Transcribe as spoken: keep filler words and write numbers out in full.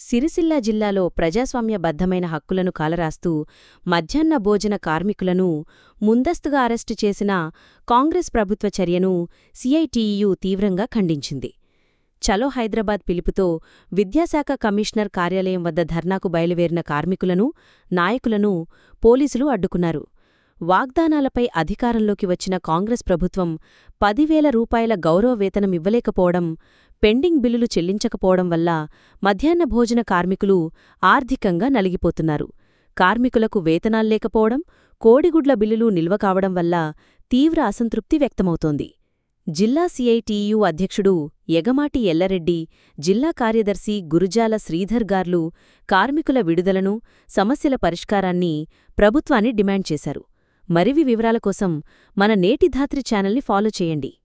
సిరిసిల్ల జిల్లాలో ప్రజాస్వామ్యబద్ధమైన హక్కులను కాలరాస్తూ మధ్యాహ్న భోజన కార్మికులను ముందస్తుగా అరెస్టు చేసిన కాంగ్రెస్ ప్రభుత్వ చర్యను సీఐటియు తీవ్రంగా ఖండించింది. చలో హైదరాబాద్ పిలుపుతో విద్యాశాఖ కమిషనర్ కార్యాలయం వద్ద ధర్నాకు బయలుదేరిన కార్మికులను, నాయకులను పోలీసులు అడ్డుకున్నారు. వాగ్దానాలపై అధికారంలోకి వచ్చిన కాంగ్రెస్ ప్రభుత్వం పదివేల రూపాయల గౌరవ వేతనమివ్వలేకపోవడం, పెండింగ్ బిల్లులు చెల్లించకపోవడం వల్ల మధ్యాహ్న భోజన కార్మికులు ఆర్థికంగా నలిగిపోతున్నారు. కార్మికులకు వేతనాల్లేకపోవడం, కోడిగుడ్ల బిల్లులు నిల్వ కావడం వల్ల తీవ్ర అసంతృప్తి వ్యక్తమవుతోంది. జిల్లా సీఐటియు అధ్యక్షుడు ఎగమాటి ఎల్లారెడ్డి, జిల్లా కార్యదర్శి గురుజాల శ్రీధర్ గార్లు కార్మికుల విడుదలను, సమస్యల పరిష్కారాన్ని ప్రభుత్వాన్ని డిమాండ్ చేశారు. మరివి వివరాల కోసం మన నేటి ధాత్రి ఛానల్ని ఫాలో చేయండి.